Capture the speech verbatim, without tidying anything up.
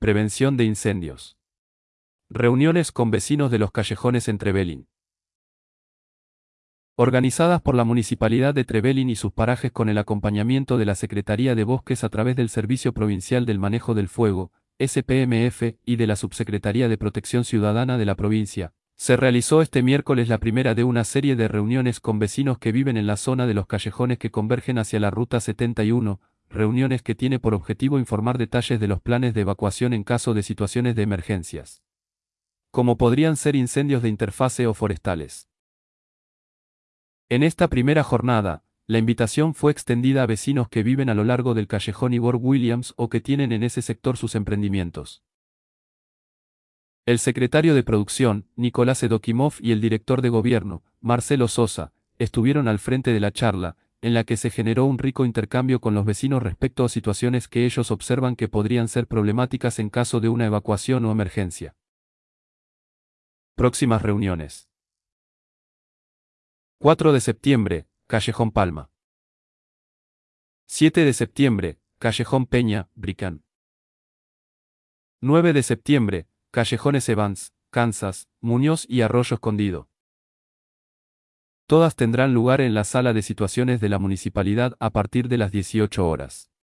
Prevención de incendios. Reuniones con vecinos de los callejones en Trevelin. Organizadas por la Municipalidad de Trevelin y sus parajes con el acompañamiento de la Secretaría de Bosques a través del Servicio Provincial del Manejo del Fuego, S P M F, y de la Subsecretaría de Protección Ciudadana de la provincia, se realizó este miércoles la primera de una serie de reuniones con vecinos que viven en la zona de los callejones que convergen hacia la Ruta setenta y uno, reuniones que tiene por objetivo informar detalles de los planes de evacuación en caso de situaciones de emergencias, como podrían ser incendios de interfase o forestales. En esta primera jornada, la invitación fue extendida a vecinos que viven a lo largo del callejón Ivor Williams o que tienen en ese sector sus emprendimientos. El secretario de Producción, Nicolás Edokimov, y el director de Gobierno, Marcelo Sosa, estuvieron al frente de la charla, en la que se generó un rico intercambio con los vecinos respecto a situaciones que ellos observan que podrían ser problemáticas en caso de una evacuación o emergencia. Próximas reuniones. cuatro de septiembre, Callejón Palma. siete de septiembre, Callejón Peña, Bricán. nueve de septiembre, Callejones Evans, Kansas, Muñoz y Arroyo Escondido. Todas tendrán lugar en la sala de situaciones de la municipalidad a partir de las dieciocho horas.